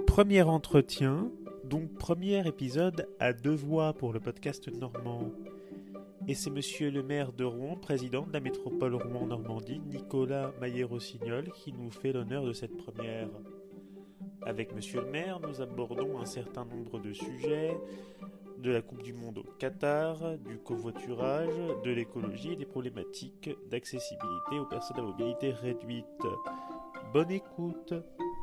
Premier entretien, donc premier épisode à deux voix pour le podcast normand. Et c'est monsieur le maire de Rouen, président de la métropole Rouen-Normandie, Nicolas Maillet-Rossignol, qui nous fait l'honneur de cette première. Avec monsieur le maire, nous abordons un certain nombre de sujets, de la Coupe du Monde au Qatar, du covoiturage, de l'écologie et des problématiques d'accessibilité aux personnes à mobilité réduite. Bonne écoute.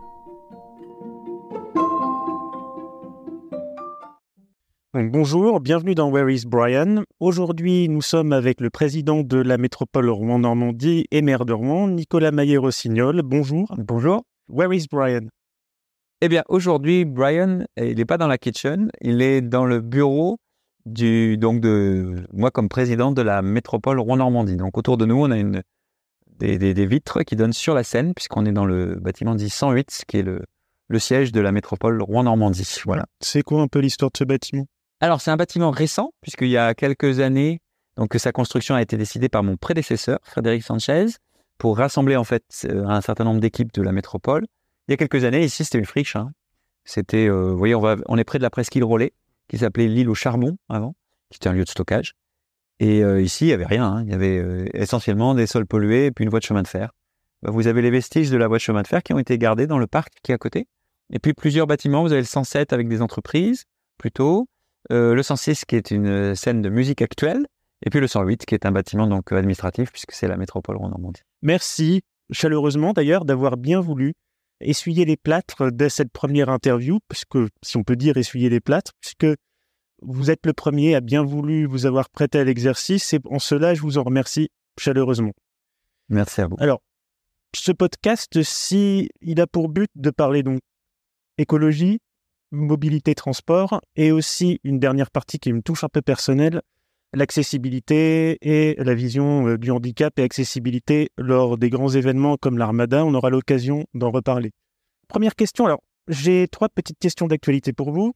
Donc, bonjour, bienvenue dans Where is Brian. Aujourd'hui, nous sommes avec le président de la métropole Rouen-Normandie et maire de Rouen, Nicolas Maillet-Rossignol. Bonjour. Bonjour. Where is Brian? Eh bien, aujourd'hui, Brian, il n'est pas dans la kitchen, il est dans le bureau de moi comme président de la métropole Rouen-Normandie. Donc, autour de nous, on a des vitres qui donnent sur la Seine, puisqu'on est dans le bâtiment dit 108, qui est le siège de la métropole Rouen-Normandie. Voilà. C'est quoi un peu l'histoire de ce bâtiment? Alors, c'est un bâtiment récent, puisqu'il y a quelques années, donc sa construction a été décidée par mon prédécesseur, Frédéric Sanchez, pour rassembler en fait un certain nombre d'équipes de la métropole. Il y a quelques années, ici, c'était une friche. C'était, vous voyez, on est près de la presqu'île Rollet, qui s'appelait l'île au charbon avant, qui était un lieu de stockage. Et ici, il n'y avait rien. Il y avait essentiellement des sols pollués et puis une voie de chemin de fer. Vous avez les vestiges de la voie de chemin de fer qui ont été gardés dans le parc qui est à côté. Et puis plusieurs bâtiments. Vous avez le 107 avec des entreprises, plutôt. Le 106 qui est une scène de musique actuelle. Et puis le 108 qui est un bâtiment donc administratif puisque c'est la métropole Rouen-Normandie. Merci chaleureusement d'ailleurs d'avoir bien voulu essuyer les plâtres de cette première interview, puisque, si on peut dire essuyer les plâtres, puisque vous êtes le premier à bien voulu vous avoir prêté à l'exercice, et en cela, je vous en remercie chaleureusement. Merci à vous. Alors, ce podcast, il a pour but de parler donc écologie, mobilité, transport, et aussi une dernière partie qui me touche un peu personnelle, l'accessibilité et la vision du handicap et accessibilité lors des grands événements comme l'Armada. On aura l'occasion d'en reparler. Première question, alors j'ai 3 petites questions d'actualité pour vous.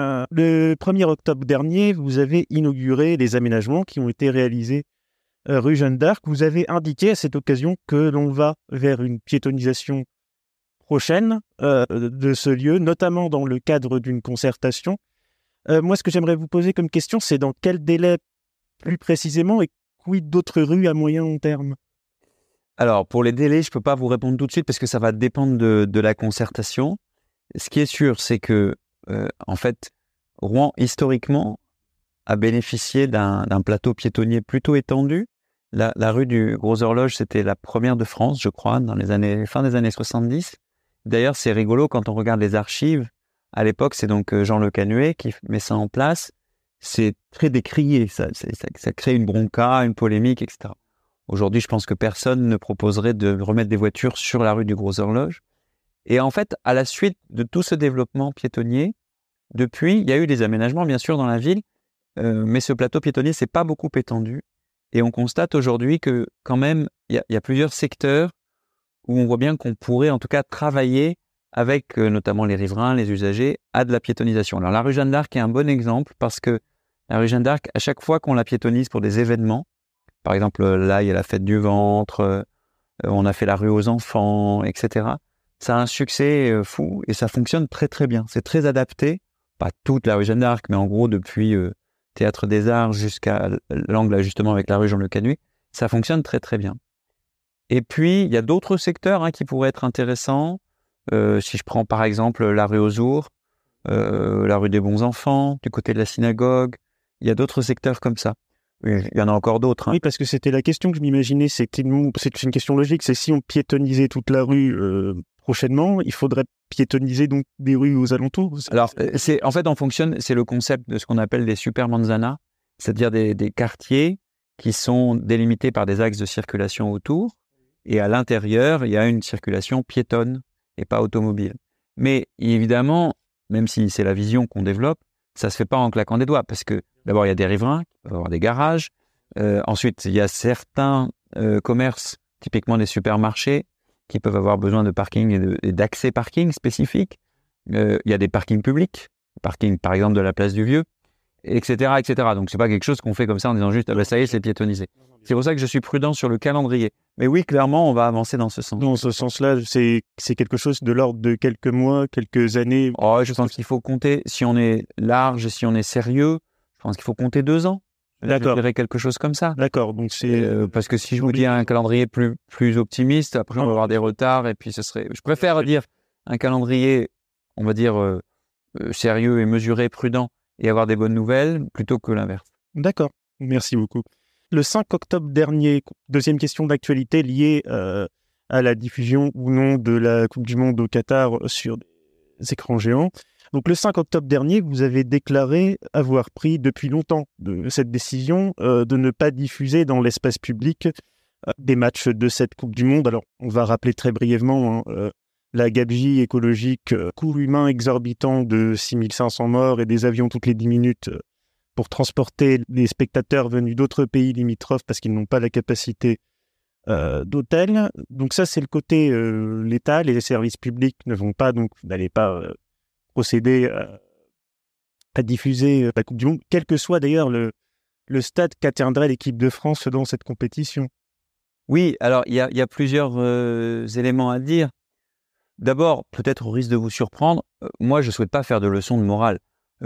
Le 1er octobre dernier, vous avez inauguré les aménagements qui ont été réalisés rue Jeanne d'Arc. Vous avez indiqué à cette occasion que l'on va vers une piétonisation prochaine de ce lieu, notamment dans le cadre d'une concertation. Moi, ce que j'aimerais vous poser comme question, c'est dans quel délai plus précisément et quid d'autres rues à moyen long terme? Alors, pour les délais, je ne peux pas vous répondre tout de suite parce que ça va dépendre de la concertation. Ce qui est sûr, c'est que, en fait, Rouen, historiquement, a bénéficié d'un plateau piétonnier plutôt étendu. La rue du Gros Horloge, c'était la première de France, je crois, dans fin des années 70. D'ailleurs, c'est rigolo quand on regarde les archives. À l'époque, c'est donc Jean Le Canuet qui met ça en place. C'est très décrié, ça crée une bronca, une polémique, etc. Aujourd'hui, je pense que personne ne proposerait de remettre des voitures sur la rue du Gros Horloge. Et en fait, à la suite de tout ce développement piétonnier, depuis, il y a eu des aménagements, bien sûr, dans la ville, mais ce plateau piétonnier s'est pas beaucoup étendu. Et on constate aujourd'hui que, quand même, il y a plusieurs secteurs où on voit bien qu'on pourrait, en tout cas, travailler avec notamment les riverains, les usagers, à de la piétonisation. Alors, la rue Jeanne d'Arc est un bon exemple parce que la rue Jeanne d'Arc, à chaque fois qu'on la piétonise pour des événements, par exemple, là, il y a la fête du ventre, on a fait la rue aux enfants, etc. Ça a un succès fou et ça fonctionne très, très bien. C'est très adapté, pas toute la rue Jeanne d'Arc, mais en gros, depuis Théâtre des Arts jusqu'à l'angle, justement, avec la rue Jean Le Canuet, ça fonctionne très, très bien. Et puis, il y a d'autres secteurs qui pourraient être intéressants. Si je prends, par exemple, la rue aux Ours, la rue des Bons Enfants, du côté de la synagogue, il y a d'autres secteurs comme ça. Il y en a encore d'autres. Oui, parce que c'était la question que je m'imaginais. C'est une question logique. C'est si on piétonisait toute la rue prochainement, il faudrait piétoniser donc des rues aux alentours. Alors, en fait, c'est le concept de ce qu'on appelle des super manzanas, c'est-à-dire des quartiers qui sont délimités par des axes de circulation autour. Et à l'intérieur, il y a une circulation piétonne et pas automobile. Mais évidemment, même si c'est la vision qu'on développe, ça se fait pas en claquant des doigts parce que d'abord, il y a des riverains qui peuvent avoir des garages. Ensuite, il y a certains commerces, typiquement des supermarchés, qui peuvent avoir besoin de parking et d'accès parking spécifiques. Il y a des parkings publics, parking par exemple de la place du Vieux. etc., etc. Donc, c'est pas quelque chose qu'on fait comme ça en disant juste, ah ben ça y est, c'est piétonnisé. C'est pour ça que je suis prudent sur le calendrier. Mais oui, clairement, on va avancer dans ce sens. Dans ce sens-là, c'est quelque chose de l'ordre de quelques mois, quelques années. Oh, je pense qu'il faut compter, si on est large, si on est sérieux, je pense qu'il faut compter 2 ans. D'accord. Je dirais quelque chose comme ça. D'accord, donc c'est... Parce que si je vous dis un calendrier plus optimiste, après on va avoir des retards et puis ce serait... Je préfère dire un calendrier, on va dire, sérieux et mesuré, prudent et avoir des bonnes nouvelles plutôt que l'inverse. D'accord, merci beaucoup. Le 5 octobre dernier, deuxième question d'actualité liée à la diffusion ou non de la Coupe du Monde au Qatar sur des écrans géants. Donc le 5 octobre dernier, vous avez déclaré avoir pris depuis longtemps cette décision de ne pas diffuser dans l'espace public des matchs de cette Coupe du Monde. Alors on va rappeler très brièvement la gabegie écologique, coût humain exorbitant de 6500 morts et des avions toutes les 10 minutes pour transporter les spectateurs venus d'autres pays limitrophes parce qu'ils n'ont pas la capacité d'hôtel. Donc ça, c'est le côté l'État, les services publics n'allez pas procéder à diffuser la Coupe du Monde, quel que soit d'ailleurs le stade qu'atteindrait l'équipe de France dans cette compétition. Oui, alors il y a plusieurs éléments à dire. D'abord, peut-être au risque de vous surprendre, moi je ne souhaite pas faire de leçons de morale.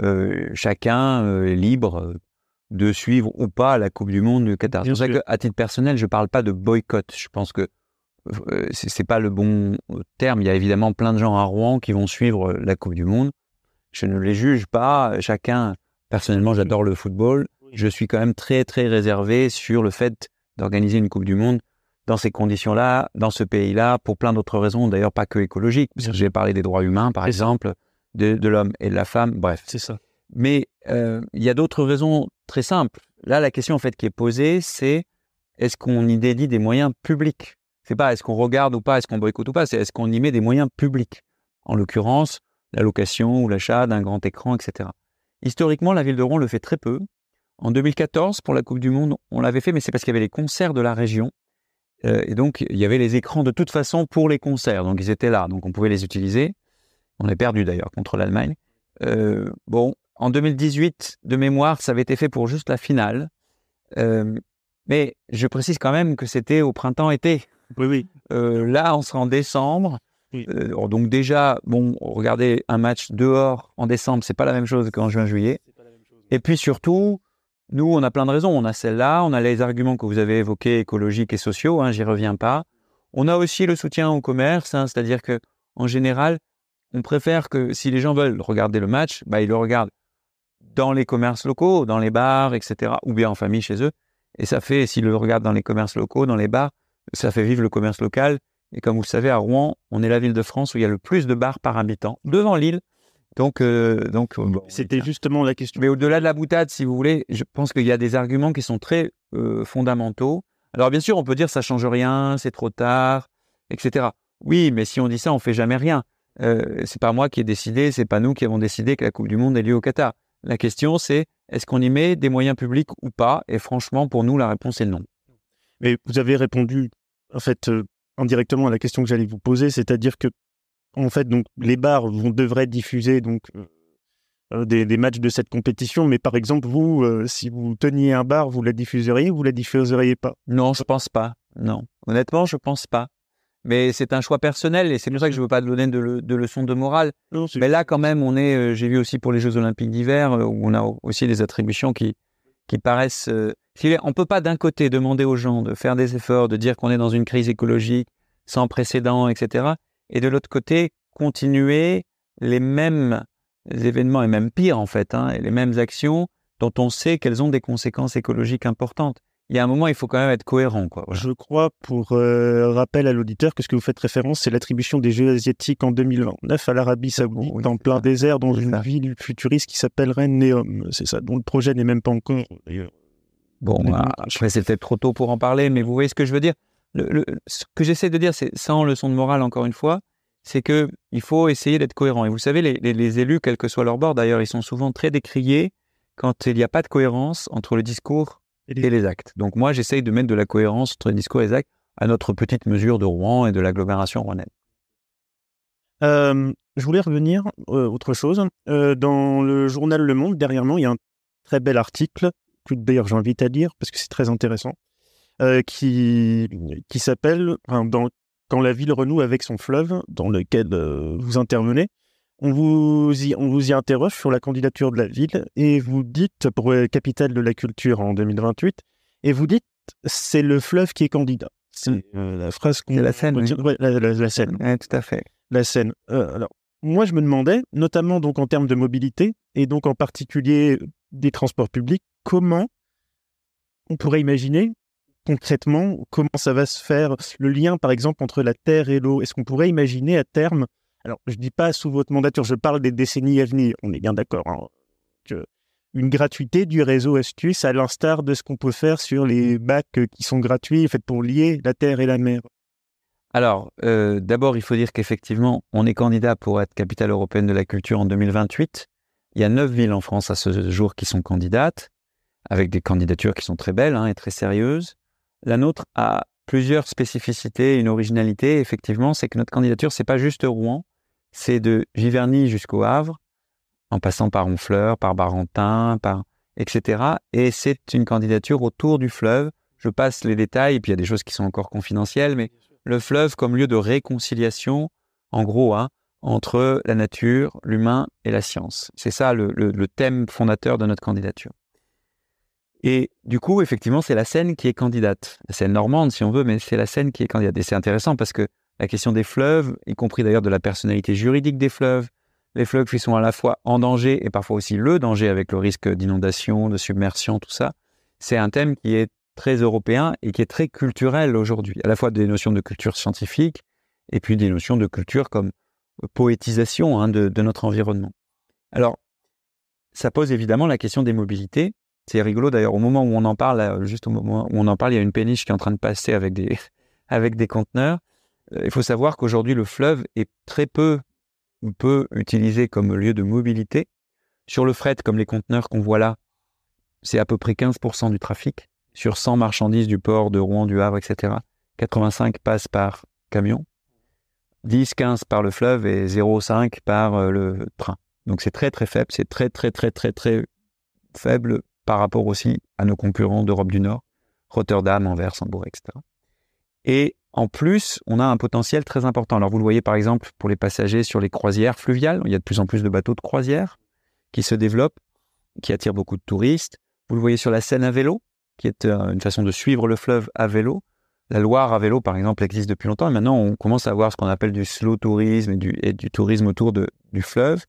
Chacun est libre de suivre ou pas la Coupe du Monde du Qatar. C'est pour ça qu'à titre personnel, je ne parle pas de boycott. Je pense que c'est pas le bon terme. Il y a évidemment plein de gens à Rouen qui vont suivre la Coupe du Monde. Je ne les juge pas. Chacun, personnellement, j'adore le football. Je suis quand même très, très réservé sur le fait d'organiser une Coupe du Monde dans ces conditions-là, dans ce pays-là, pour plein d'autres raisons, d'ailleurs pas que écologiques. Parce que j'ai parlé des droits humains, par exemple, de l'homme et de la femme, bref. C'est ça. Mais il y a d'autres raisons très simples. Là, la question en fait qui est posée, c'est est-ce qu'on y dédie des moyens publics ? C'est pas est-ce qu'on regarde ou pas, est-ce qu'on boycotte ou pas, c'est est-ce qu'on y met des moyens publics ? En l'occurrence, la location ou l'achat d'un grand écran, etc. Historiquement, la ville de Rouen le fait très peu. En 2014, pour la Coupe du Monde, on l'avait fait, mais c'est parce qu'il y avait les concerts de la région. Et donc, il y avait les écrans de toute façon pour les concerts. Donc, ils étaient là. Donc, on pouvait les utiliser. On a perdu d'ailleurs contre l'Allemagne. En 2018, de mémoire, ça avait été fait pour juste la finale. Mais je précise quand même que c'était au printemps-été. Oui. Là, on sera en décembre. Oui. Donc déjà, regardez un match dehors en décembre, c'est pas la même chose qu'en juin-juillet. Et puis surtout, nous, on a plein de raisons. On a celle-là, on a les arguments que vous avez évoqués, écologiques et sociaux, j'y reviens pas. On a aussi le soutien au commerce, c'est-à-dire que en général, on préfère que si les gens veulent regarder le match, ils le regardent dans les commerces locaux, dans les bars, etc., ou bien en famille chez eux. Et ça fait, s'ils le regardent dans les commerces locaux, dans les bars, ça fait vivre le commerce local. Et comme vous le savez, à Rouen, on est la ville de France où il y a le plus de bars par habitant, devant Lille. Donc, c'était justement la question. Mais au-delà de la boutade, si vous voulez, je pense qu'il y a des arguments qui sont très fondamentaux. Alors bien sûr, on peut dire ça change rien, c'est trop tard, etc. Oui, mais si on dit ça, on fait jamais rien. C'est pas moi qui ai décidé, c'est pas nous qui avons décidé que la Coupe du Monde ait lieu au Qatar. La question, c'est est-ce qu'on y met des moyens publics ou pas ? Et franchement, pour nous, la réponse est non. Mais vous avez répondu, en fait, indirectement à la question que j'allais vous poser, c'est-à-dire que, en fait, donc les bars devraient diffuser des matchs de cette compétition, mais par exemple, vous, si vous teniez un bar, vous la diffuseriez ou vous la diffuseriez pas ? Non, je pense pas. Non, honnêtement, je pense pas. Mais c'est un choix personnel et c'est pour ça que je veux pas donner de leçons de morale. Non, mais là, quand même, on est. J'ai vu aussi pour les Jeux Olympiques d'hiver où on a aussi des attributions qui paraissent. On peut pas d'un côté demander aux gens de faire des efforts, de dire qu'on est dans une crise écologique sans précédent, etc. Et de l'autre côté, continuer les mêmes événements et même pire en fait, et les mêmes actions dont on sait qu'elles ont des conséquences écologiques importantes. Il y a un moment, il faut quand même être cohérent, quoi. Voilà. Je crois, pour rappel à l'auditeur, que ce que vous faites référence, c'est l'attribution des Jeux asiatiques en 2029 à l'Arabie Saoudite, en plein désert, dans une ville futuriste qui s'appellerait Neom. C'est ça, dont le projet n'est même pas encore... Après, c'est peut-être trop tôt pour en parler, mais vous voyez ce que je veux dire. Ce que j'essaie de dire, c'est sans leçon de morale, encore une fois, c'est qu'il faut essayer d'être cohérent. Et vous savez, les élus, quel que soit leur bord, d'ailleurs, ils sont souvent très décriés quand il n'y a pas de cohérence entre le discours et les actes. Donc moi, j'essaye de mettre de la cohérence entre les discours et les actes à notre petite mesure de Rouen et de l'agglomération rouennaise. Je voulais revenir autre chose. Dans le journal Le Monde, dernièrement, il y a un très bel article, que d'ailleurs j'invite à lire parce que c'est très intéressant, qui s'appelle Quand la ville renoue avec son fleuve, dans lequel vous intervenez. On vous y interroge sur la candidature de la ville et vous dites, pour capitale de la culture en 2028, et vous dites, c'est le fleuve qui est candidat. C'est la phrase qu'on... C'est la Seine, oui. Ouais, la Seine. Ouais, tout à fait. La Seine. Alors, moi, je me demandais, notamment donc en termes de mobilité, et donc en particulier des transports publics, comment on pourrait imaginer concrètement comment ça va se faire, le lien par exemple entre la terre et l'eau. Est-ce qu'on pourrait imaginer à terme, alors je ne dis pas sous votre mandature, je parle des décennies à venir, on est bien d'accord, hein, une gratuité du réseau astuce à l'instar de ce qu'on peut faire sur les bacs qui sont gratuits, faits pour lier la terre et la mer. Alors, d'abord, il faut dire qu'effectivement, on est candidat pour être capitale européenne de la culture en 2028. Il y a 9 villes en France à ce jour qui sont candidates, avec des candidatures qui sont très belles et très sérieuses. La nôtre a plusieurs spécificités, une originalité, effectivement, c'est que notre candidature, c'est pas juste Rouen, c'est de Giverny jusqu'au Havre, en passant par Honfleur, par Barentin, etc. Et c'est une candidature autour du fleuve. Je passe les détails, et puis il y a des choses qui sont encore confidentielles, mais le fleuve comme lieu de réconciliation, en gros, entre la nature, l'humain et la science. C'est ça le thème fondateur de notre candidature. Et du coup, effectivement, c'est la Seine qui est candidate. La Seine normande, si on veut, mais c'est la Seine qui est candidate. Et c'est intéressant parce que la question des fleuves, y compris d'ailleurs de la personnalité juridique des fleuves, les fleuves qui sont à la fois en danger et parfois aussi le danger avec le risque d'inondation, de submersion, tout ça, c'est un thème qui est très européen et qui est très culturel aujourd'hui. À la fois des notions de culture scientifique et puis des notions de culture comme poétisation de notre environnement. Alors, ça pose évidemment la question des mobilités. C'est rigolo d'ailleurs, au moment où on en parle, juste au moment où on en parle, il y a une péniche qui est en train de passer avec des conteneurs. Il faut savoir qu'aujourd'hui, le fleuve est très peu utilisé comme lieu de mobilité. Sur le fret, comme les conteneurs qu'on voit là, c'est à peu près 15% du trafic. Sur 100 marchandises du port de Rouen, du Havre, etc., 85 passent par camion, 10-15 par le fleuve et 0,5 par le train. Donc c'est très très faible, c'est très très très très très faible par rapport aussi à nos concurrents d'Europe du Nord, Rotterdam, Anvers, Hambourg, etc. Et en plus, on a un potentiel très important. Alors vous le voyez par exemple pour les passagers sur les croisières fluviales, il y a de plus en plus de bateaux de croisière qui se développent, qui attirent beaucoup de touristes. Vous le voyez sur la Seine à vélo, qui est une façon de suivre le fleuve à vélo. La Loire à vélo, par exemple, existe depuis longtemps. Et maintenant, on commence à avoir ce qu'on appelle du slow tourisme et du tourisme autour du fleuve.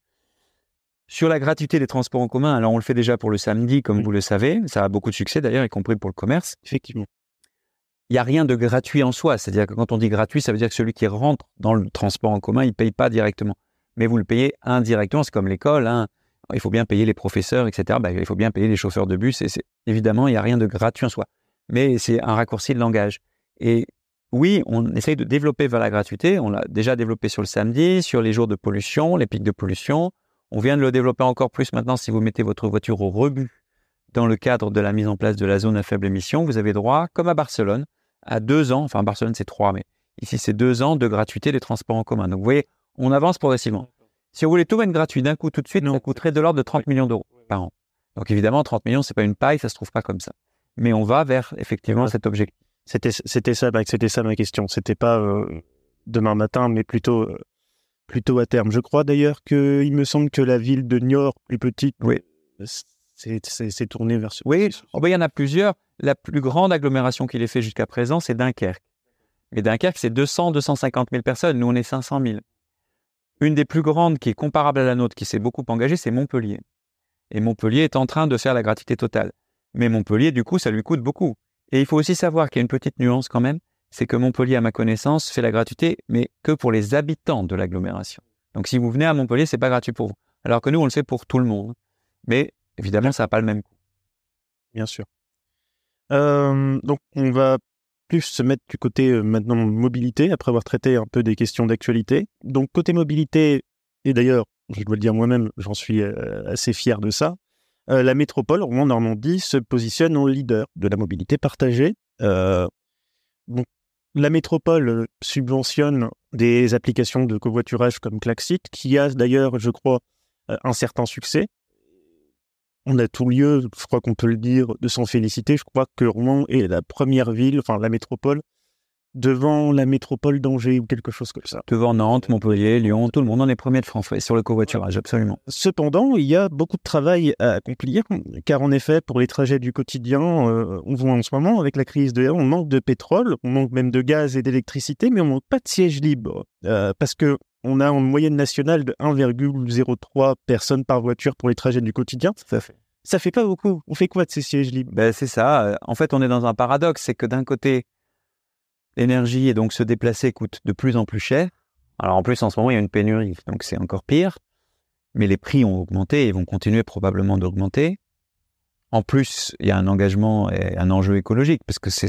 Sur la gratuité des transports en commun, alors on le fait déjà pour le samedi, comme vous le savez. Ça a beaucoup de succès d'ailleurs, y compris pour le commerce. Effectivement. Il n'y a rien de gratuit en soi. C'est-à-dire que quand on dit gratuit, ça veut dire que celui qui rentre dans le transport en commun, il ne paye pas directement. Mais vous le payez indirectement. C'est comme l'école. Il faut bien payer les professeurs, etc. Il faut bien payer les chauffeurs de bus. Évidemment, il n'y a rien de gratuit en soi. Mais c'est un raccourci de langage. Et oui, on essaye de développer vers la gratuité. On l'a déjà développé sur le samedi, sur les jours de pollution, les pics de pollution. On vient de le développer encore plus maintenant si vous mettez votre voiture au rebut dans le cadre de la mise en place de la zone à faible émission. Vous avez droit, comme à Barcelone, à 2 ans, enfin à Barcelone c'est 3, mais ici c'est 2 ans de gratuité des transports en commun. Donc vous voyez, on avance progressivement. Si vous voulez tout mettre gratuit d'un coup tout de suite, ça coûterait de l'ordre de 30 millions d'euros par an. Donc évidemment, 30 millions, c'est pas une paille, ça se trouve pas comme ça. Mais on va vers effectivement cet objectif. C'était ça ma question. C'était pas demain matin, mais plutôt à terme. Je crois d'ailleurs qu'il me semble que la ville de Niort, plus petite, c'est tournée vers ce... Oui, il y en a plusieurs. La plus grande agglomération qu'il ait fait jusqu'à présent, c'est Dunkerque. Et Dunkerque, c'est 200-250 000 personnes. Nous, on est 500 000. Une des plus grandes qui est comparable à la nôtre, qui s'est beaucoup engagée, c'est Montpellier. Et Montpellier est en train de faire la gratuité totale. Mais Montpellier, du coup, ça lui coûte beaucoup. Et il faut aussi savoir qu'il y a une petite nuance quand même, c'est que Montpellier, à ma connaissance, fait la gratuité, mais que pour les habitants de l'agglomération. Donc si vous venez à Montpellier, c'est pas gratuit pour vous. Alors que nous, on le fait pour tout le monde. Mais évidemment, ça n'a pas le même coût. Bien sûr. Donc on va plus se mettre du côté maintenant mobilité, après avoir traité un peu des questions d'actualité. Donc côté mobilité, et d'ailleurs, je dois le dire moi-même, j'en suis assez fier de ça, la métropole Rouen-Normandie se positionne en leader de la mobilité partagée. Donc, la métropole subventionne des applications de covoiturage comme Klaxit, qui a d'ailleurs, je crois, un certain succès. on a tout lieu, je crois qu'on peut le dire, de s'en féliciter. Je crois que Rouen est la première ville, enfin la métropole, devant la métropole d'Angers ou quelque chose comme ça. Devant Nantes, Montpellier, Lyon, tout le monde en est premier de France, ouais, sur le covoiturage, absolument. Cependant, il y a beaucoup de travail à accomplir, car en effet, pour les trajets du quotidien, on voit en ce moment, avec la crise de l'air, on manque de pétrole, on manque même de gaz et d'électricité, mais on manque pas de sièges libres, parce que on a une moyenne nationale de 1,03 personnes par voiture pour les trajets du quotidien. Ça fait pas beaucoup. On fait quoi de ces sièges libres? Ben, c'est ça. En fait, on est dans un paradoxe, c'est que d'un côté, l'énergie et donc se déplacer coûte de plus en plus cher. Alors en plus, en ce moment, il y a une pénurie, donc c'est encore pire. Mais les prix ont augmenté et vont continuer probablement d'augmenter. En plus, il y a un engagement et un enjeu écologique, parce que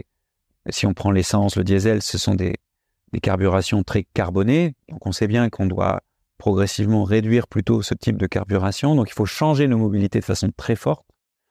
si on prend l'essence, le diesel, ce sont des carburations très carbonées. Donc on sait bien qu'on doit progressivement réduire plutôt ce type de carburation. Donc il faut changer nos mobilités de façon très forte.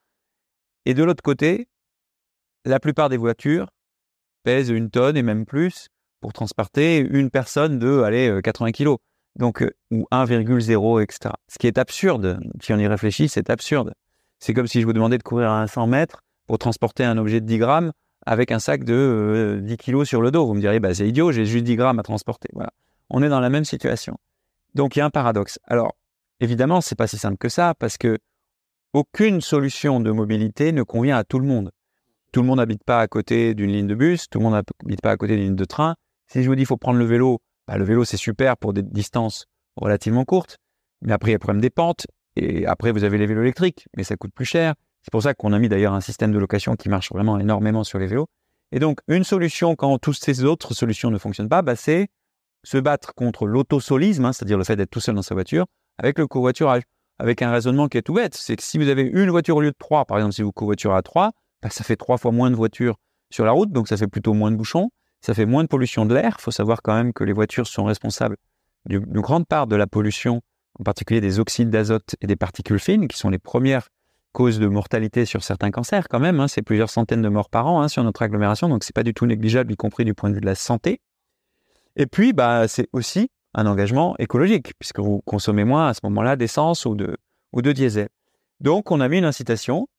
Et de l'autre côté, la plupart des voitures pèsent 1 tonne et même plus pour transporter une personne de 80 kilos. Donc, ou 1,0, etc. Ce qui est absurde. Si on y réfléchit, c'est absurde. C'est comme si je vous demandais de courir à 100 mètres pour transporter un objet de 10 grammes avec un sac de 10 kilos sur le dos. Vous me diriez, c'est idiot, j'ai juste 10 grammes à transporter. Voilà. On est dans la même situation. Donc, il y a un paradoxe. Alors, évidemment, c'est pas si simple que ça, parce que aucune solution de mobilité ne convient à tout le monde. Tout le monde n'habite pas à côté d'une ligne de bus, tout le monde n'habite pas à côté d'une ligne de train. Si je vous dis qu'il faut prendre le vélo, le vélo, c'est super pour des distances relativement courtes, mais après, il y a le problème des pentes, et après, vous avez les vélos électriques, mais ça coûte plus cher. C'est pour ça qu'on a mis d'ailleurs un système de location qui marche vraiment énormément sur les vélos. Et donc, une solution, quand toutes ces autres solutions ne fonctionnent pas, c'est se battre contre l'autosolisme, c'est-à-dire le fait d'être tout seul dans sa voiture, avec le covoiturage, avec un raisonnement qui est tout bête. C'est que si vous avez une voiture au lieu de 3, par exemple, si vous covoiturez à 3, ça fait 3 fois moins de voitures sur la route, donc ça fait plutôt moins de bouchons, ça fait moins de pollution de l'air. Il faut savoir quand même que les voitures sont responsables d'une grande part de la pollution, en particulier des oxydes d'azote et des particules fines, qui sont les premières causes de mortalité sur certains cancers quand même. C'est plusieurs centaines de morts par an sur notre agglomération, donc c'est pas du tout négligeable, y compris du point de vue de la santé. Et puis, c'est aussi un engagement écologique, puisque vous consommez moins à ce moment-là d'essence ou de diesel. Donc, on a mis une incitation.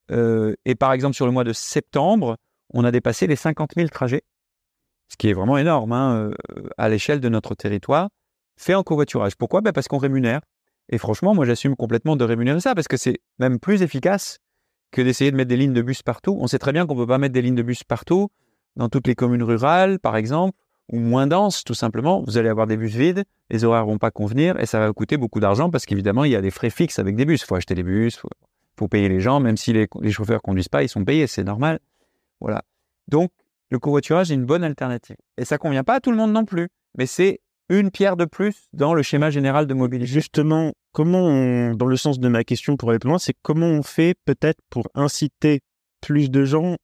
Et par exemple, sur le mois de septembre, on a dépassé les 50 000 trajets, ce qui est vraiment énorme à l'échelle de notre territoire, fait en covoiturage. Pourquoi ? Parce qu'on rémunère. Et franchement, moi, j'assume complètement de rémunérer ça, parce que c'est même plus efficace que d'essayer de mettre des lignes de bus partout. On sait très bien qu'on ne peut pas mettre des lignes de bus partout, dans toutes les communes rurales, par exemple, ou moins denses, tout simplement. Vous allez avoir des bus vides, les horaires ne vont pas convenir, et ça va coûter beaucoup d'argent, parce qu'évidemment, il y a des frais fixes avec des bus. Il faut acheter les bus, faut payer les gens, même si les chauffeurs ne conduisent pas, ils sont payés, c'est normal. Voilà. Donc, le covoiturage est une bonne alternative. Et ça ne convient pas à tout le monde non plus, mais c'est une pierre de plus dans le schéma général de mobilité. Justement, dans le sens de ma question pour aller plus loin, c'est comment on fait peut-être pour inciter plus de gens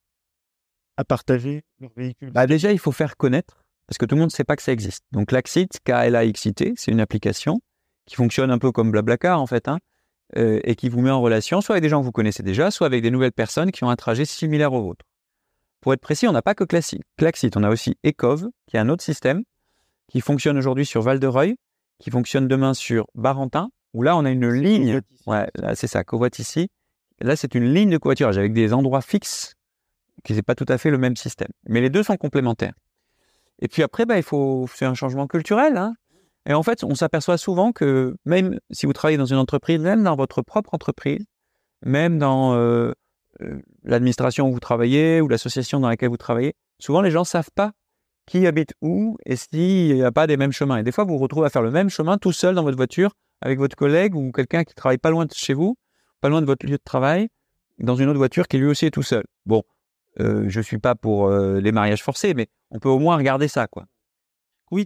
à partager leur véhicule? Déjà, il faut faire connaître, parce que tout le monde ne sait pas que ça existe. Donc, Laxit, K-L-A-X-I-T, c'est une application qui fonctionne un peu comme Blablacar, en fait, et qui vous met en relation soit avec des gens que vous connaissez déjà, soit avec des nouvelles personnes qui ont un trajet similaire au vôtre. Pour être précis, on n'a pas que Klaxit, on a aussi Ecov, qui est un autre système qui fonctionne aujourd'hui sur Val-de-Reuil, qui fonctionne demain sur Barentin, où là, on a une ligne. Ouais, là, c'est ça, Covoitissi. Là, c'est une ligne de covoiturage avec des endroits fixes, qui n'est pas tout à fait le même système. Mais les deux sont complémentaires. Et puis après, il faut faire un changement culturel. Et en fait, on s'aperçoit souvent que même si vous travaillez dans une entreprise, même dans votre propre entreprise, même dans l'administration où vous travaillez ou l'association dans laquelle vous travaillez, souvent les gens ne savent pas qui habite où et s'il n'y a pas des mêmes chemins. Et des fois, vous vous retrouvez à faire le même chemin tout seul dans votre voiture avec votre collègue ou quelqu'un qui travaille pas loin de chez vous, pas loin de votre lieu de travail, dans une autre voiture qui lui aussi est tout seul. Bon, je ne suis pas pour les mariages forcés, mais on peut au moins regarder ça, quoi. Oui,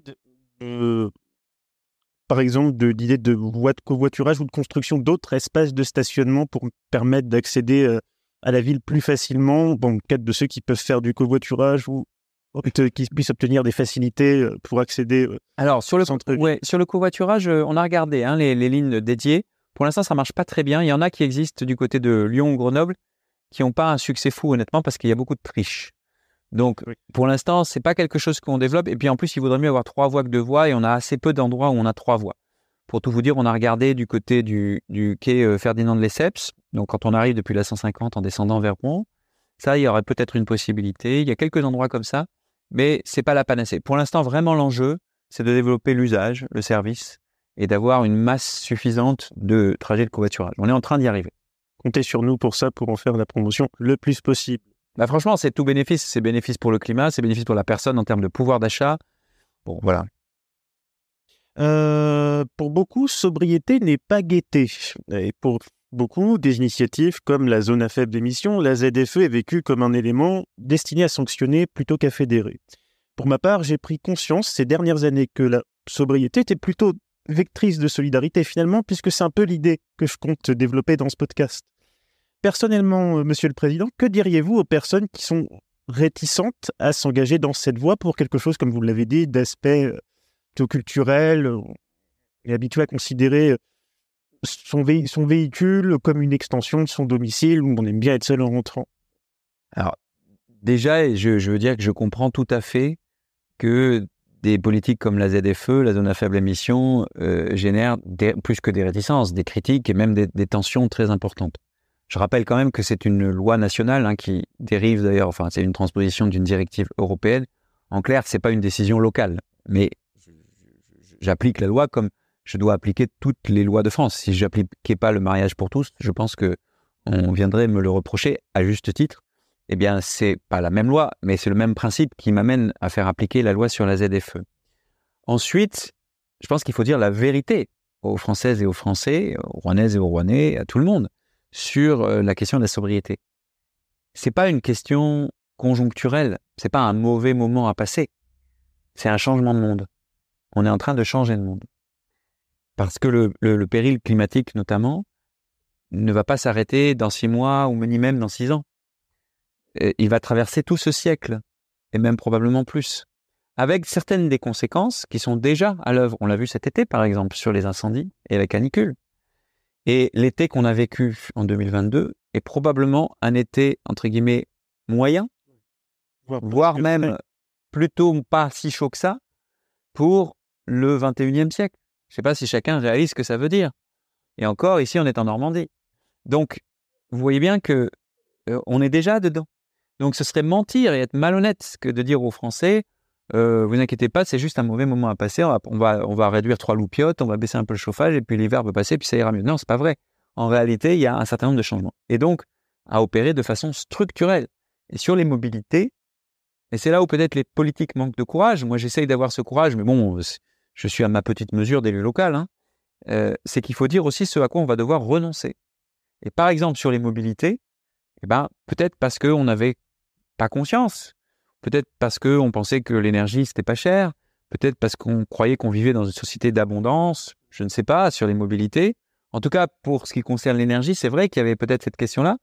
par exemple, d'idées de voies de covoiturage ou de construction d'autres espaces de stationnement pour permettre d'accéder à la ville plus facilement, dans le cadre de ceux qui peuvent faire du covoiturage ou qui puissent obtenir des facilités pour accéder Alors, sur le covoiturage, on a regardé les lignes dédiées. Pour l'instant, ça ne marche pas très bien. Il y en a qui existent du côté de Lyon ou Grenoble qui n'ont pas un succès fou, honnêtement, parce qu'il y a beaucoup de triches. Donc, pour l'instant, ce n'est pas quelque chose qu'on développe. Et puis, en plus, il vaudrait mieux avoir 3 voies que 2 voies et on a assez peu d'endroits où on a 3 voies. Pour tout vous dire, on a regardé du côté du quai Ferdinand de Lesseps. Donc, quand on arrive depuis la 150 en descendant vers Rouen, ça, il y aurait peut-être une possibilité. Il y a quelques endroits comme ça, mais c'est pas la panacée. Pour l'instant, vraiment, l'enjeu, c'est de développer l'usage, le service, et d'avoir une masse suffisante de trajets de covoiturage. On est en train d'y arriver. Comptez sur nous pour ça, pour en faire la promotion le plus possible. Bah, franchement, c'est tout bénéfice. C'est bénéfice pour le climat, c'est bénéfice pour la personne en termes de pouvoir d'achat. Bon, voilà. Pour beaucoup, sobriété n'est pas gaieté. Et pour beaucoup, des initiatives comme la zone à faible émission, la ZFE est vécue comme un élément destiné à sanctionner plutôt qu'à fédérer. Pour ma part, j'ai pris conscience ces dernières années que la sobriété était plutôt vectrice de solidarité finalement, puisque c'est un peu l'idée que je compte développer dans ce podcast. Personnellement, Monsieur le Président, que diriez-vous aux personnes qui sont réticentes à s'engager dans cette voie pour quelque chose, comme vous l'avez dit, d'aspect plutôt culturel, et habitué à considérer son véhicule comme une extension de son domicile où on aime bien être seul en rentrant? Alors, déjà, je veux dire que je comprends tout à fait que des politiques comme la ZFE, la zone à faible émission, génèrent plus que des réticences, des critiques et même des tensions très importantes. Je rappelle quand même que c'est une loi nationale qui dérive d'ailleurs, enfin c'est une transposition d'une directive européenne. En clair, c'est pas une décision locale, mais j'applique la loi comme je dois appliquer toutes les lois de France. Si je n'appliquais pas le mariage pour tous, je pense que on viendrait me le reprocher à juste titre. Eh bien, c'est pas la même loi, mais c'est le même principe qui m'amène à faire appliquer la loi sur la ZFE. Ensuite, je pense qu'il faut dire la vérité aux Françaises et aux Français, aux Rouennaises et aux Rouennais, à tout le monde, sur la question de la sobriété. C'est pas une question conjoncturelle, c'est pas un mauvais moment à passer. C'est un changement de monde. On est en train de changer de monde. Parce que le péril climatique, notamment, ne va pas s'arrêter dans 6 mois ou ni même dans 6 ans. Il va traverser tout ce siècle, et même probablement plus, avec certaines des conséquences qui sont déjà à l'œuvre. On l'a vu cet été, par exemple, sur les incendies et la canicule. Et l'été qu'on a vécu en 2022 est probablement un été, entre guillemets, moyen, voire même plutôt pas si chaud que ça, pour le 21e siècle. Je ne sais pas si chacun réalise ce que ça veut dire. Et encore, ici, on est en Normandie. Donc, vous voyez bien que on est déjà dedans. Donc, ce serait mentir et être malhonnête que de dire aux Français vous inquiétez pas, c'est juste un mauvais moment à passer. On va réduire 3 loupiotes, on va baisser un peu le chauffage et puis l'hiver va passer puis ça ira mieux. Non, c'est pas vrai. En réalité, il y a un certain nombre de changements. Et donc, à opérer de façon structurelle. Et sur les mobilités, et c'est là où peut-être les politiques manquent de courage. Moi, j'essaye d'avoir ce courage, mais bon, je suis à ma petite mesure d'élu local. C'est qu'il faut dire aussi ce à quoi on va devoir renoncer. Et par exemple, sur les mobilités, peut-être parce qu'on n'avait pas conscience, peut-être parce qu'on pensait que l'énergie, c'était pas cher, peut-être parce qu'on croyait qu'on vivait dans une société d'abondance, je ne sais pas, sur les mobilités. En tout cas, pour ce qui concerne l'énergie, c'est vrai qu'il y avait peut-être cette question-là.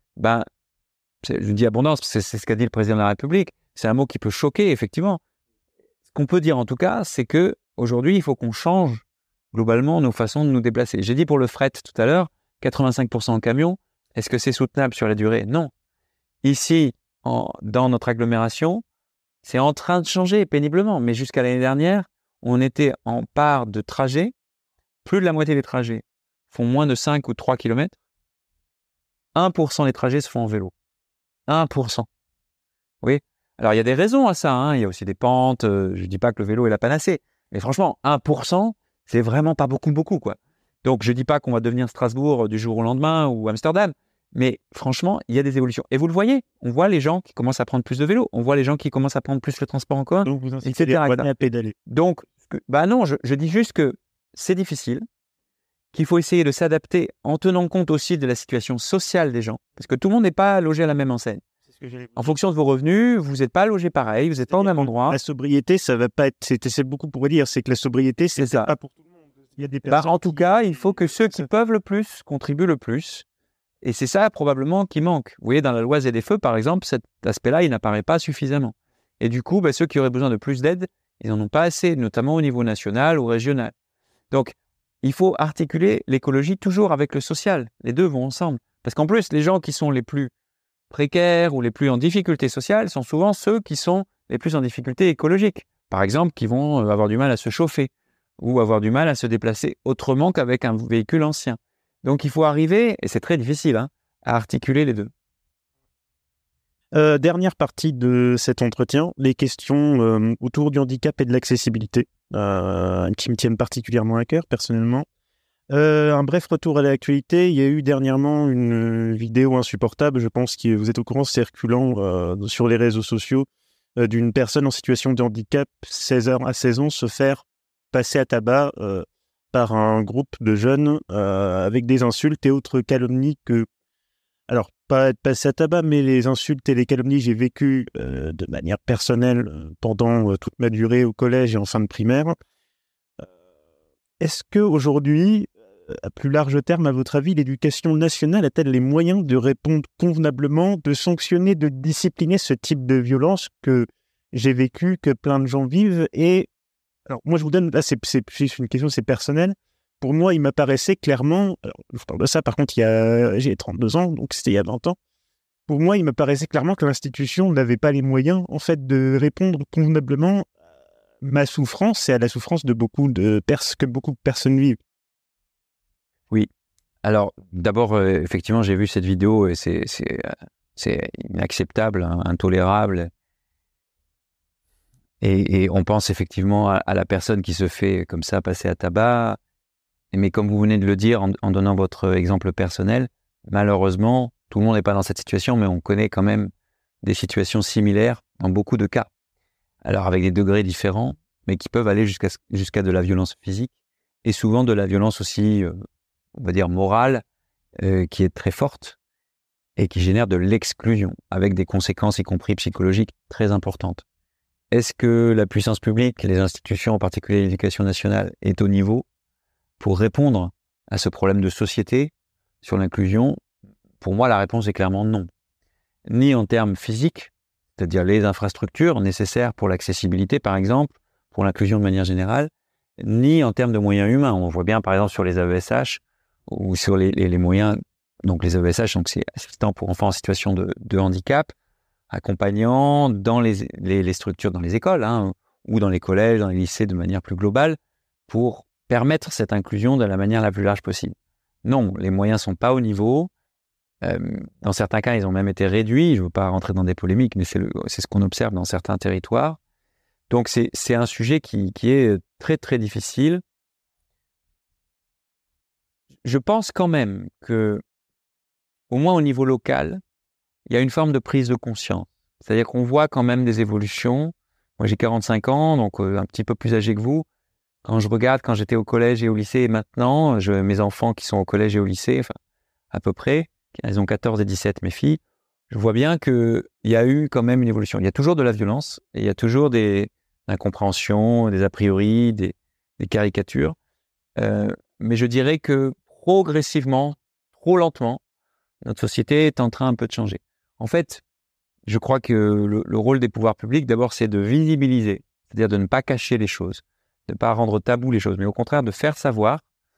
Je dis abondance, c'est ce qu'a dit le président de la République. C'est un mot qui peut choquer, effectivement. Ce qu'on peut dire, en tout cas, c'est que aujourd'hui, il faut qu'on change globalement nos façons de nous déplacer. J'ai dit pour le fret tout à l'heure, 85% en camion. Est-ce que c'est soutenable sur la durée? Non. Ici, dans notre agglomération, c'est en train de changer péniblement. Mais jusqu'à l'année dernière, on était en part de trajet. Plus de la moitié des trajets font moins de 5 ou 3 km. 1% des trajets se font en vélo. 1%. Oui. Alors, il y a des raisons à ça. Il y a aussi des pentes. Je ne dis pas que le vélo est la panacée. Mais franchement, 1%, c'est vraiment pas beaucoup, quoi. Donc, je ne dis pas qu'on va devenir Strasbourg du jour au lendemain ou Amsterdam. Mais franchement, il y a des évolutions. Et vous le voyez, on voit les gens qui commencent à prendre plus de vélo. On voit les gens qui commencent à prendre plus le transport en commun. Donc, vous incitez les Rouennais à pédaler. Donc, non, je dis juste que c'est difficile, qu'il faut essayer de s'adapter en tenant compte aussi de la situation sociale des gens. Parce que tout le monde n'est pas logé à la même enseigne. En fonction de vos revenus, vous n'êtes pas logé pareil, vous n'êtes pas au même endroit. La sobriété, ça va pas être. C'est beaucoup pour dire, c'est que la sobriété, c'est pas pour tout le monde. Il y a des personnes en tout cas, il faut que ceux qui peuvent le plus contribuent le plus. Et c'est ça probablement qui manque. Vous voyez, dans la loi ZFE, par exemple, cet aspect-là, il n'apparaît pas suffisamment. Et du coup, ceux qui auraient besoin de plus d'aide, ils n'en ont pas assez, notamment au niveau national ou régional. Donc, il faut articuler l'écologie toujours avec le social. Les deux vont ensemble. Parce qu'en plus, les gens qui sont les plus précaires ou les plus en difficulté sociale sont souvent ceux qui sont les plus en difficulté écologique. Par exemple, qui vont avoir du mal à se chauffer ou avoir du mal à se déplacer autrement qu'avec un véhicule ancien. Donc il faut arriver, et c'est très difficile, à articuler les deux. Dernière partie de cet entretien, les questions autour du handicap et de l'accessibilité, qui me tiennent particulièrement à cœur personnellement. Un bref retour à l'actualité. Il y a eu dernièrement une vidéo insupportable, je pense que vous êtes au courant, circulant sur les réseaux sociaux, d'une personne en situation de handicap, 16 à 16 ans, se faire passer à tabac par un groupe de jeunes avec des insultes et autres calomnies que... Alors, pas être passé à tabac, mais les insultes et les calomnies, j'ai vécu de manière personnelle pendant toute ma durée au collège et en fin de primaire. Est-ce qu'aujourd'hui, à plus large terme, à votre avis, l'éducation nationale a-t-elle les moyens de répondre convenablement, de sanctionner, de discipliner ce type de violence que j'ai vécu, que plein de gens vivent? Et alors, moi, je vous donne, là, c'est une question, c'est personnel. Pour moi, il m'apparaissait clairement, alors, je vous parle de ça, par contre, j'ai 32 ans, donc c'était il y a 20 ans. Pour moi, il m'apparaissait clairement que l'institution n'avait pas les moyens, en fait, de répondre convenablement à ma souffrance et à la souffrance de que beaucoup de personnes vivent. Oui. Alors, d'abord, effectivement, j'ai vu cette vidéo et c'est inacceptable, intolérable. Et on pense effectivement à la personne qui se fait comme ça passer à tabac. Mais comme vous venez de le dire en donnant votre exemple personnel, malheureusement, tout le monde n'est pas dans cette situation, mais on connaît quand même des situations similaires dans beaucoup de cas. Alors avec des degrés différents, mais qui peuvent aller jusqu'à de la violence physique et souvent de la violence aussi, on va dire morale, qui est très forte et qui génère de l'exclusion avec des conséquences, y compris psychologiques, très importantes. Est-ce que la puissance publique, les institutions, en particulier l'éducation nationale, est au niveau pour répondre à ce problème de société sur l'inclusion? Pour moi, la réponse est clairement non. Ni en termes physiques, c'est-à-dire les infrastructures nécessaires pour l'accessibilité, par exemple, pour l'inclusion de manière générale, ni en termes de moyens humains. On voit bien, par exemple, sur les AESH ou sur les moyens, donc les AESH, donc c'est assistants pour enfants en situation de handicap, accompagnants dans les structures, dans les écoles, ou dans les collèges, dans les lycées de manière plus globale, pour permettre cette inclusion de la manière la plus large possible. Non, les moyens sont pas au niveau. Dans certains cas, ils ont même été réduits. Je ne veux pas rentrer dans des polémiques, mais c'est ce qu'on observe dans certains territoires. Donc, c'est un sujet qui est très, très difficile. Je pense quand même que, au moins au niveau local, il y a une forme de prise de conscience. C'est-à-dire qu'on voit quand même des évolutions. Moi, j'ai 45 ans, donc un petit peu plus âgé que vous. Quand je regarde, quand j'étais au collège et au lycée, et maintenant, mes enfants qui sont au collège et au lycée, enfin, à peu près, elles ont 14 et 17, mes filles, je vois bien qu'il y a eu quand même une évolution. Il y a toujours de la violence, et il y a toujours des incompréhensions, des a priori, des caricatures. Mais je dirais que progressivement, trop lentement, notre société est en train un peu de changer. En fait, je crois que le rôle des pouvoirs publics, d'abord, c'est de visibiliser, c'est-à-dire de ne pas cacher les choses, de ne pas rendre tabou les choses, mais au contraire de faire savoir,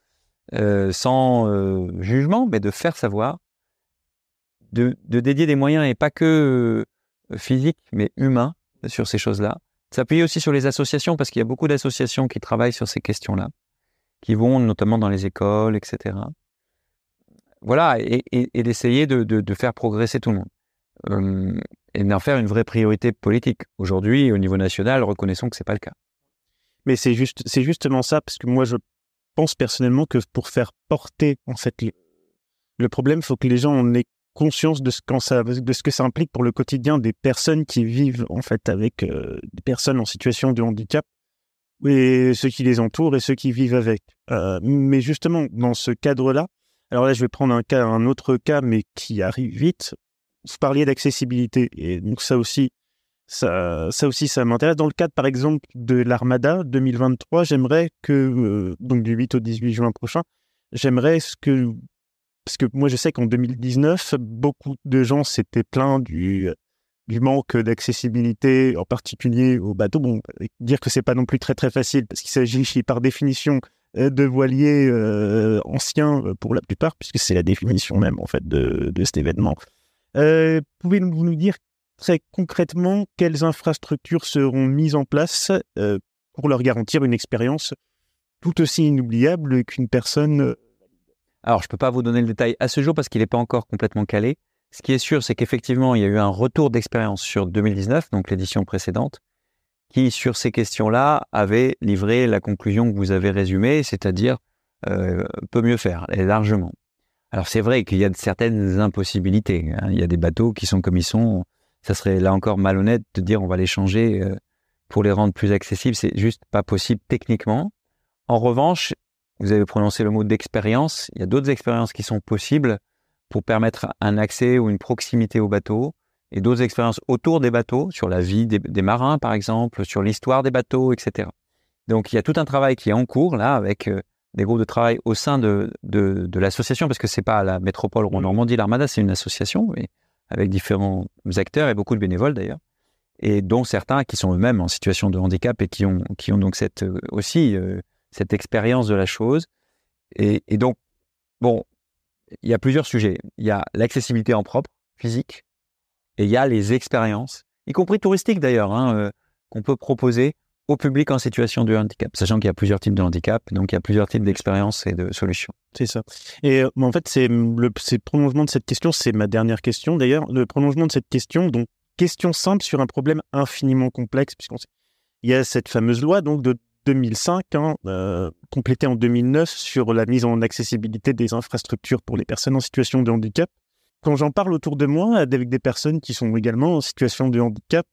sans jugement, mais de faire savoir, de dédier des moyens, et pas que physiques, mais humains, sur ces choses-là. S'appuyer aussi sur les associations, parce qu'il y a beaucoup d'associations qui travaillent sur ces questions-là, qui vont notamment dans les écoles, etc. Voilà, et d'essayer de faire progresser tout le monde. Et d'en faire une vraie priorité politique. Aujourd'hui, au niveau national, reconnaissons que c'est pas le cas. Mais c'est justement ça, parce que moi, je pense personnellement que pour faire porter, en fait, le problème, il faut que les gens en aient conscience de ce que ça implique pour le quotidien des personnes qui vivent, en fait, avec des personnes en situation de handicap, et ceux qui les entourent et ceux qui vivent avec. Mais justement, dans ce cadre-là, alors là, je vais prendre un autre cas, mais qui arrive vite. Vous parliez d'accessibilité, et donc ça aussi, ça m'intéresse. Dans le cadre, par exemple, de l'Armada 2023, j'aimerais que, donc du 8 au 18 juin prochain, parce que moi je sais qu'en 2019, beaucoup de gens s'étaient plaints du manque d'accessibilité, en particulier aux bateaux. Bon, dire que c'est pas non plus très très facile, parce qu'il s'agit par définition de voiliers anciens pour la plupart, puisque c'est la définition même en fait de cet événement. Pouvez-vous nous dire très concrètement quelles infrastructures seront mises en place pour leur garantir une expérience tout aussi inoubliable qu'une personne. Alors, je peux pas vous donner le détail à ce jour parce qu'il n'est pas encore complètement calé. Ce qui est sûr, c'est qu'effectivement, il y a eu un retour d'expérience sur 2019, donc l'édition précédente, qui, sur ces questions-là, avait livré la conclusion que vous avez résumée, c'est-à-dire peut mieux faire, et largement. Alors, c'est vrai qu'il y a certaines impossibilités. Hein. Il y a des bateaux qui sont comme ils sont. Ça serait là encore malhonnête de dire on va les changer pour les rendre plus accessibles. C'est juste pas possible techniquement. En revanche, vous avez prononcé le mot d'expérience. Il y a d'autres expériences qui sont possibles pour permettre un accès ou une proximité au bateau et d'autres expériences autour des bateaux, sur la vie des marins, par exemple, sur l'histoire des bateaux, etc. Donc, il y a tout un travail qui est en cours, là, avec des groupes de travail au sein de l'association, parce que c'est pas la métropole Rouen-Normandie, l'Armada, c'est une association, et avec différents acteurs et beaucoup de bénévoles, d'ailleurs, et dont certains qui sont eux-mêmes en situation de handicap et qui ont donc cette expérience de la chose. Et donc, bon, il y a plusieurs sujets. Il y a l'accessibilité en propre, physique, et il y a les expériences, y compris touristiques d'ailleurs, qu'on peut proposer au public en situation de handicap, sachant qu'il y a plusieurs types de handicap, donc il y a plusieurs types d'expériences et de solutions. C'est ça. Et en fait, c'est le prolongement de cette question, c'est ma dernière question d'ailleurs, le prolongement de cette question, donc question simple sur un problème infiniment complexe, il y a cette fameuse loi donc de 2005, complétée en 2009 sur la mise en accessibilité des infrastructures pour les personnes en situation de handicap. Quand j'en parle autour de moi avec des personnes qui sont également en situation de handicap,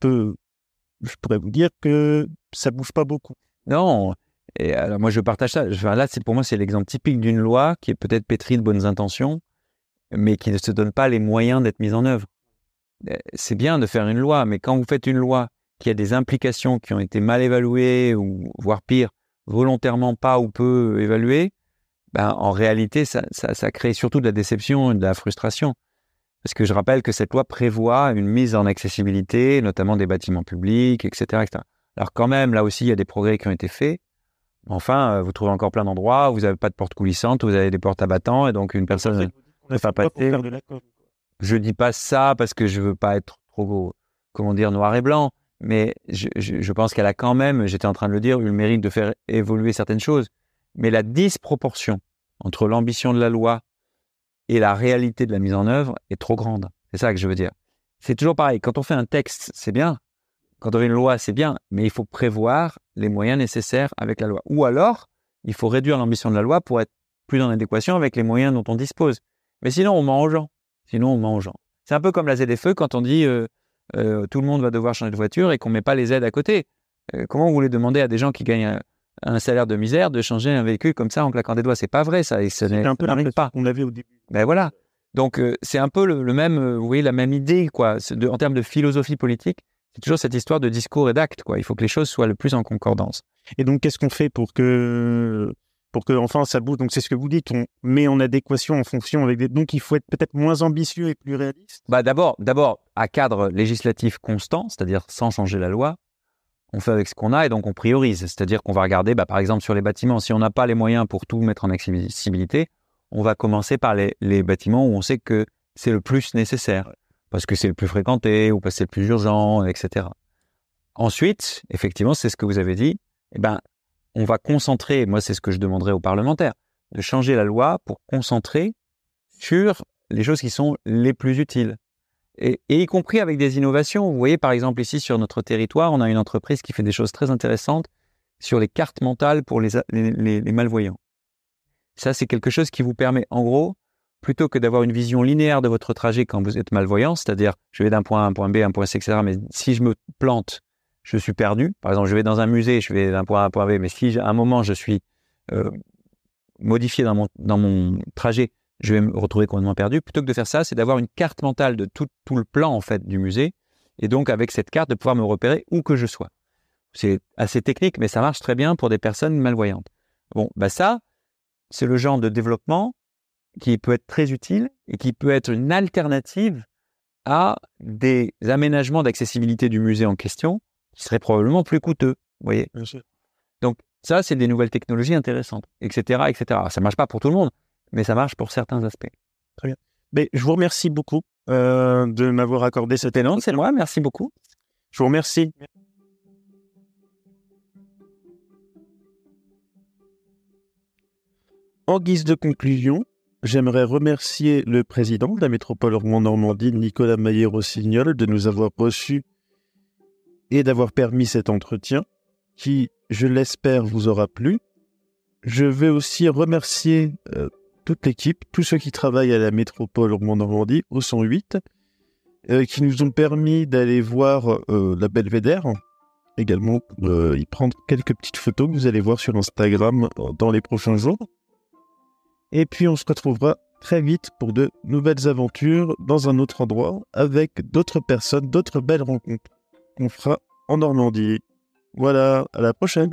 je pourrais vous dire que ça bouge pas beaucoup. Non, et alors moi je partage ça. Là, pour moi, c'est l'exemple typique d'une loi qui est peut-être pétrie de bonnes intentions, mais qui ne se donne pas les moyens d'être mise en œuvre. C'est bien de faire une loi, mais quand vous faites une loi qui a des implications qui ont été mal évaluées, ou voire pire, volontairement pas ou peu évaluées, ben, en réalité, ça crée surtout de la déception et de la frustration. Parce que je rappelle que cette loi prévoit une mise en accessibilité, notamment des bâtiments publics, etc., etc. Alors quand même, là aussi, il y a des progrès qui ont été faits. Enfin, vous trouvez encore plein d'endroits où vous n'avez pas de porte coulissante, vous avez des portes à battants, et donc une personne ne fait pas passer. Je dis pas ça parce que je veux pas être trop, noir et blanc, mais je pense qu'elle a quand même, j'étais en train de le dire, eu le mérite de faire évoluer certaines choses. Mais la disproportion entre l'ambition de la loi et la réalité de la mise en œuvre est trop grande. C'est ça que je veux dire. C'est toujours pareil. Quand on fait un texte, c'est bien. Quand on fait une loi, c'est bien. Mais il faut prévoir les moyens nécessaires avec la loi. Ou alors, il faut réduire l'ambition de la loi pour être plus en adéquation avec les moyens dont on dispose. Mais sinon, on ment aux gens. C'est un peu comme la ZFE quand on dit tout le monde va devoir changer de voiture et qu'on ne met pas les aides à côté. Comment vous voulez demander à des gens qui gagnent un salaire de misère de changer un véhicule comme ça en claquant des doigts? C'est pas vrai, ça. C'est un peu l'impression qu'on avait au début. Ben voilà. Donc, c'est un peu le même, vous voyez, la même idée, quoi. En termes de philosophie politique, c'est toujours cette histoire de discours et d'actes, quoi. Il faut que les choses soient le plus en concordance. Et donc, qu'est-ce qu'on fait pour que enfin ça bouge? Donc, c'est ce que vous dites, on met en adéquation en fonction avec donc il faut être peut-être moins ambitieux et plus réaliste. Bah d'abord, à cadre législatif constant, c'est-à-dire sans changer la loi, on fait avec ce qu'on a et donc on priorise. C'est-à-dire qu'on va regarder, par exemple, sur les bâtiments, si on n'a pas les moyens pour tout mettre en accessibilité, on va commencer par les bâtiments où on sait que c'est le plus nécessaire, parce que c'est le plus fréquenté ou parce que c'est le plus urgent, etc. Ensuite, effectivement, c'est ce que vous avez dit, on va concentrer, moi c'est ce que je demanderais aux parlementaires, de changer la loi pour concentrer sur les choses qui sont les plus utiles. Et y compris avec des innovations. Vous voyez, par exemple, ici sur notre territoire, on a une entreprise qui fait des choses très intéressantes sur les cartes mentales pour les malvoyants. Ça, c'est quelque chose qui vous permet, en gros, plutôt que d'avoir une vision linéaire de votre trajet quand vous êtes malvoyant, c'est-à-dire je vais d'un point A à un point B, un point C, etc., mais si je me plante, je suis perdu. Par exemple, je vais dans un musée, je vais d'un point A à un point B, mais si à un moment je suis modifié dans mon trajet, je vais me retrouver complètement perdu. Plutôt que de faire ça, c'est d'avoir une carte mentale de tout le plan en fait du musée, et donc avec cette carte de pouvoir me repérer où que je sois. C'est assez technique, mais ça marche très bien pour des personnes malvoyantes. Bon, ça, c'est le genre de développement qui peut être très utile et qui peut être une alternative à des aménagements d'accessibilité du musée en question qui seraient probablement plus coûteux. Vous voyez ? Bien sûr. Donc ça, c'est des nouvelles technologies intéressantes, etc., etc. Alors, ça marche pas pour tout le monde, mais ça marche pour certains aspects. Très bien. Mais je vous remercie beaucoup de m'avoir accordé cette élan. C'est moi, merci beaucoup. Je vous remercie. En guise de conclusion, j'aimerais remercier le président de la métropole Rouen-Normandie, Nicolas Maillé-Rossignol, de nous avoir reçus et d'avoir permis cet entretien qui, je l'espère, vous aura plu. Je veux aussi remercier toute l'équipe, tous ceux qui travaillent à la métropole Rouen-Normandie, au 108, qui nous ont permis d'aller voir la Belvédère, également y prendre quelques petites photos que vous allez voir sur Instagram dans les prochains jours. Et puis on se retrouvera très vite pour de nouvelles aventures dans un autre endroit avec d'autres personnes, d'autres belles rencontres qu'on fera en Normandie. Voilà, à la prochaine.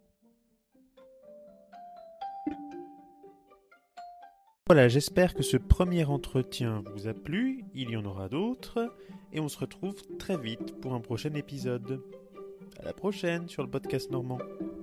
Voilà, j'espère que ce premier entretien vous a plu, il y en aura d'autres, et on se retrouve très vite pour un prochain épisode. À la prochaine sur le podcast normand.